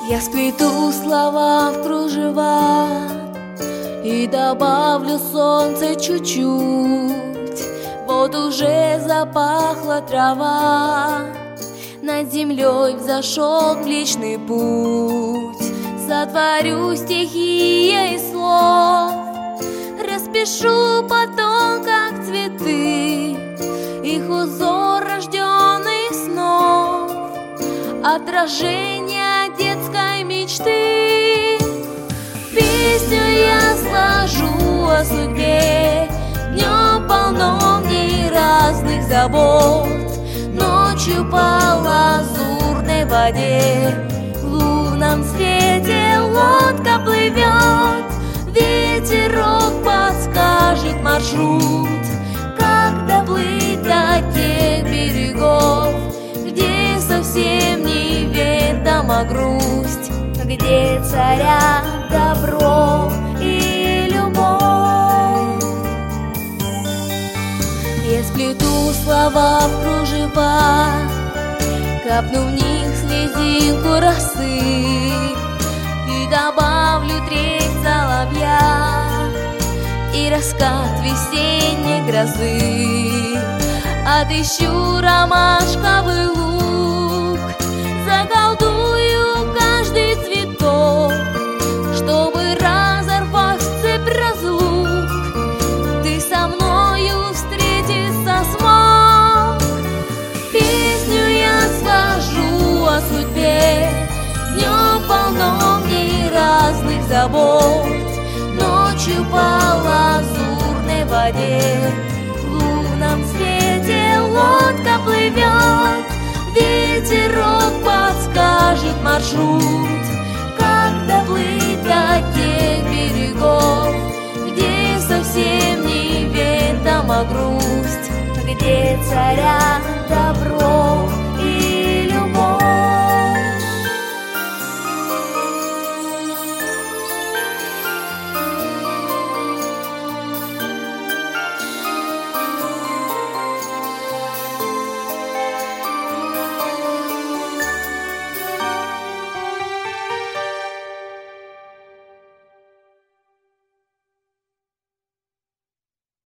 Я сплету слова в кружева и добавлю солнце чуть-чуть. Вот уже запахла трава, над землей взошел Млечный Путь. Сотворю стихи из слов, распишу потом, как цветы, их узор, рожденный снов, отражение детской мечты. Песню я сложу о судьбе, днем полно в ней разных забот. Ночью по лазурной воде в лунном свете лодка плывет. Ветерок подскажет маршрут, как доплыть до тех берегов, где совсем неведома грусть, где царят добро и любовь. Я сплету слова в кружева, капну в них слезинку росы и добавлю трель соловья и раскат весенней грозы. Отыщу ромашковый луг, заколдую каждый цветок, чтобы, разорвав цепь разлук, ты со мною встретиться смог. Песню я скажу о судьбе, днем полно в ней разных забот. Ночью по лазурной воде в лунном свете лодка плывет. Ветерок подскажет маршрут, как доплыть до тех берегов, где совсем неведома грусть, где царят добро